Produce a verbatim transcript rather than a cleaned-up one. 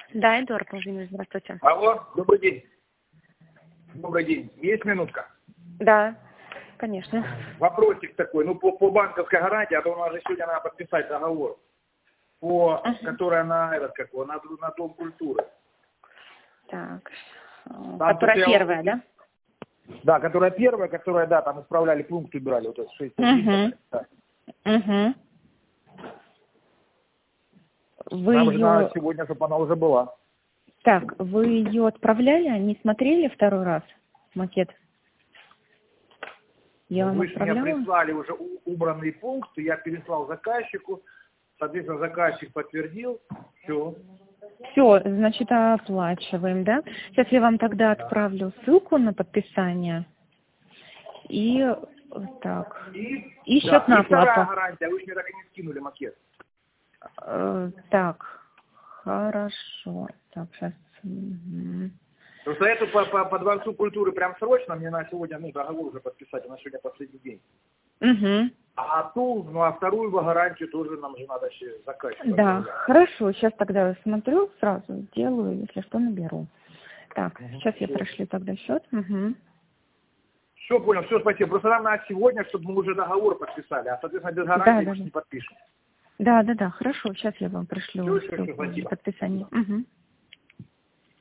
Да, Эдуард Владимирович, здравствуйте. Алло, добрый день. Добрый день. Есть минутка? Да, конечно. Вопросик такой. Ну, по, по банковской гарантии, а то у нас же сегодня надо подписать договор, по, Uh-huh. которая на этот, как его, на, на Дом культуры. Так, Там которая первая, я... да? Да, которая первая, которая, да, там исправляли пункт, убирали, вот это шесть. Угу. Да. Угу. Вы Нам же надо ее... сегодня, чтобы она уже была. Так, вы ее отправляли, а не смотрели второй раз макет? Я Ну, вам вы же мне отправляла? прислали уже убранный пункт, я переслал заказчику, соответственно, заказчик подтвердил, все. Все, значит, оплачиваем, да? Сейчас я вам тогда отправлю ссылку на подписание. И так. И, И да, счет на и вторая оплату. гарантия, вы же мне так и не скинули макет. Э, так, хорошо. Так, сейчас. Угу. Просто эту по, по, по Дворцу культуры прям срочно, мне на сегодня, ну, договор уже подписать, а на сегодня последний день. Угу. А ту, ну, а вторую гарантию тоже нам же надо еще заказчик. Да, хорошо. Сейчас тогда смотрю, сразу делаю, если что, наберу. Так, Угу. сейчас я Все. прошлю тогда счет. Угу. Все, понял, все, спасибо. Просто нам надо сегодня, чтобы мы уже договор подписали, а, соответственно, без гарантии Да, мы да, же да. не подпишем. Да, да, да, хорошо. Сейчас я вам пришлю Все, все, все, ссылку на спасибо. подписание. Угу.